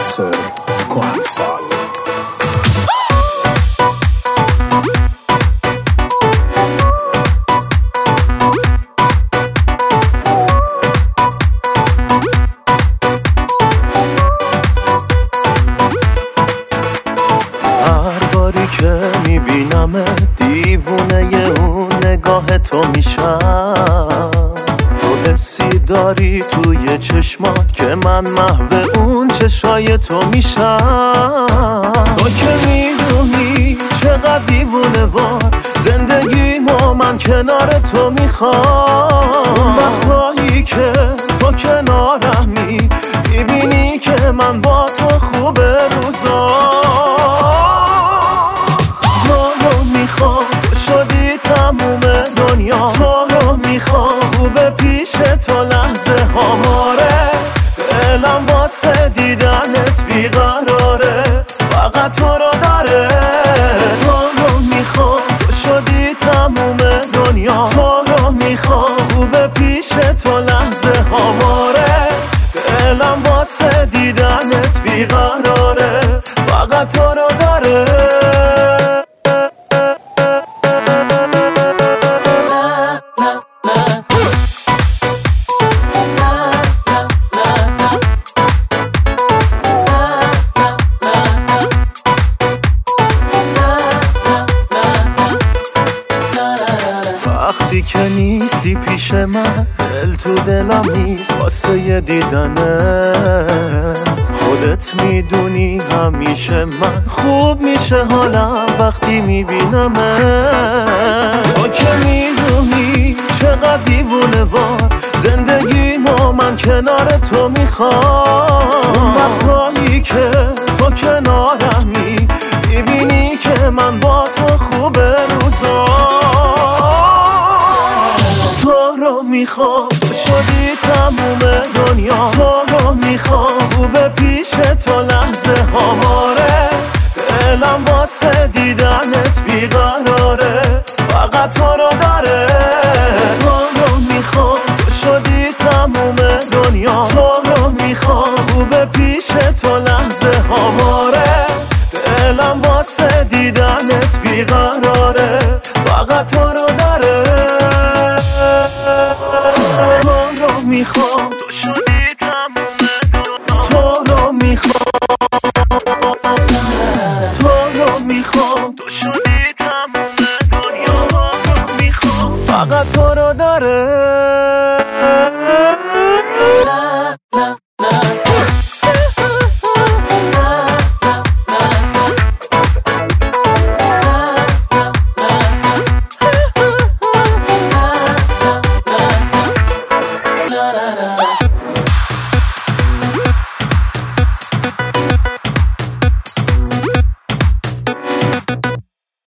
ناصر کهنسال. هر باری که میبینم دیوونه اون نگاه تو میشم، تو حسی داری توی چشمات که من محو اون چشای تو میشم. تو که میدونی چقدر دیوونه وار زندگیمو من کنار تو میخوام. وقتایی که تو کنارمی میبینی که من با تو خوبه روزا. شدی تموم دنیا، تو رو میخوام خوبه پیش تو لحظه ها ماره. دلم واسه دیدنت بیقراره، فقط تو رو داره. تو رو میخوام شدی تموم دنیا، تو رو میخوام خوبه پیش تو لحظه ها ماره. دلم واسه دیدنت بیقراره، فقط تو رو داره. وقتی که نیستی پیش من دل تو دلم نیست واسه دیدنت. خودت میدونی همیشه من خوب میشه حالم وقتی میبینمت. تو که میدونی چقدر دیوونه وار زندگیمو من کنار تو میخوام. وقتایی که تو کنارمی میبینی که من با تو خوبه روزا. تو رو میخوام شدی تموم دنیا، تو رو میخوام خوبه پیش تو لحظه ها ماره. دلم واسه دیدنت بیقراره، فقط تو رو داره. تو رو میخوام شدی تموم دنیا، تو رو میخوام خوبه پیش تو لحظه ها ماره. دلم واسه دیدنت بیقراره، فقط تو رو داره. تو رو میخوام تو شدی